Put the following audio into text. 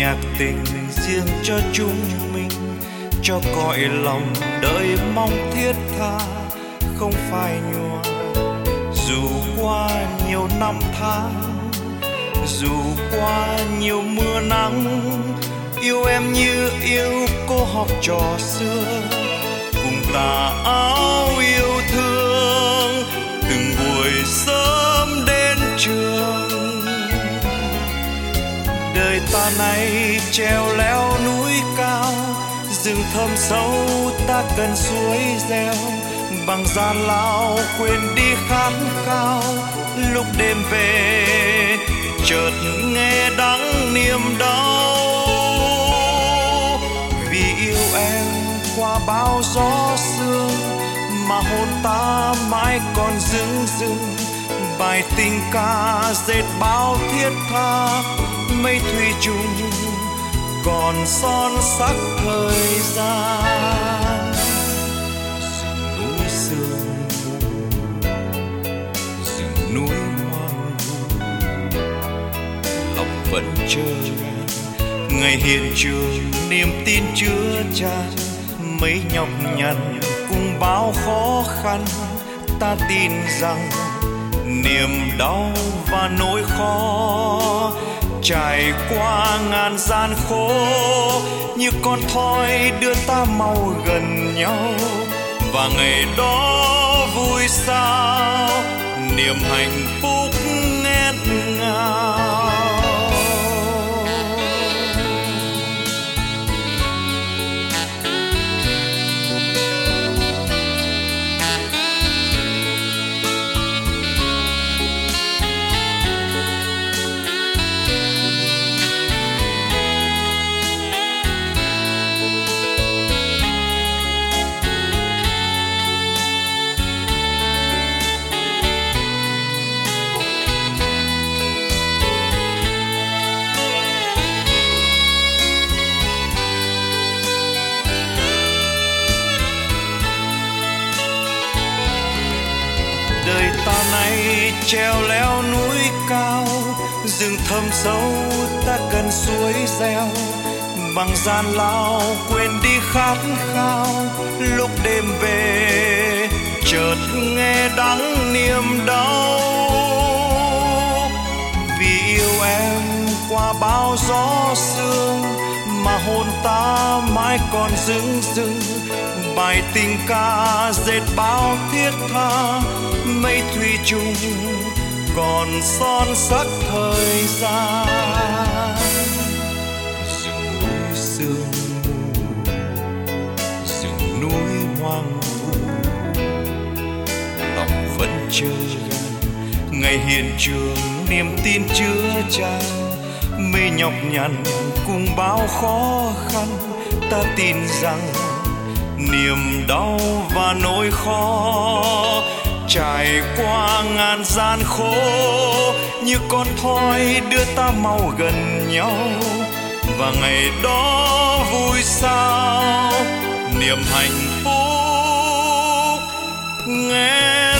nhạc tình riêng cho chúng mình, cho cõi lòng đời mong thiết tha không phai nhòa. Dù qua nhiều năm tháng, dù qua nhiều mưa nắng, yêu em như yêu cô học trò xưa, cùng tà áo yêu thương từng buổi sớm đến trường. Đời ta nay treo leo núi cao, rừng thâm sâu ta cần suối reo, bằng gian lao quên đi khát khao. Lúc đêm về chợt nghe đắng niềm đau, vì yêu em qua bao gió sương mà hồn ta mãi còn dưng dưng. Bài tình ca dệt bao thiết tha, mây thủy chung còn son sắc thời gian. Rừng núi sương mù, rừng núi hoang vu, lòng vẫn chờ ngày hiện trường niềm tin chứa chan. Mấy nhọc nhằn cùng bao khó khăn, ta tin rằng niềm đau và nỗi khó trải qua ngàn gian khổ, như con thoi đưa ta mau gần nhau. Và ngày đó vui sao, niềm hạnh phúc nghẹn ngào. Đời ta nay treo leo núi cao, rừng thâm sâu ta cần suối reo, bằng gian lao quên đi khát khao. Lúc đêm về chợt nghe đắng niềm đau, vì yêu em qua bao gió sương mà hồn ta mãi còn dưng dưng. Bài tình ca dệt bao thiết tha, mây thủy chung còn son sắc thời gian. Rừng núi sương mù, rừng núi hoang vu, lòng vẫn chờ gần ngày hiện trường niềm tin chứa chan. Mây nhọc nhằn cùng bao khó khăn, ta tin rằng niềm đau và nỗi khó trải qua ngàn gian khổ, như con thoi đưa ta mau gần nhau. Và ngày đó vui sao, niềm hạnh phúc nghe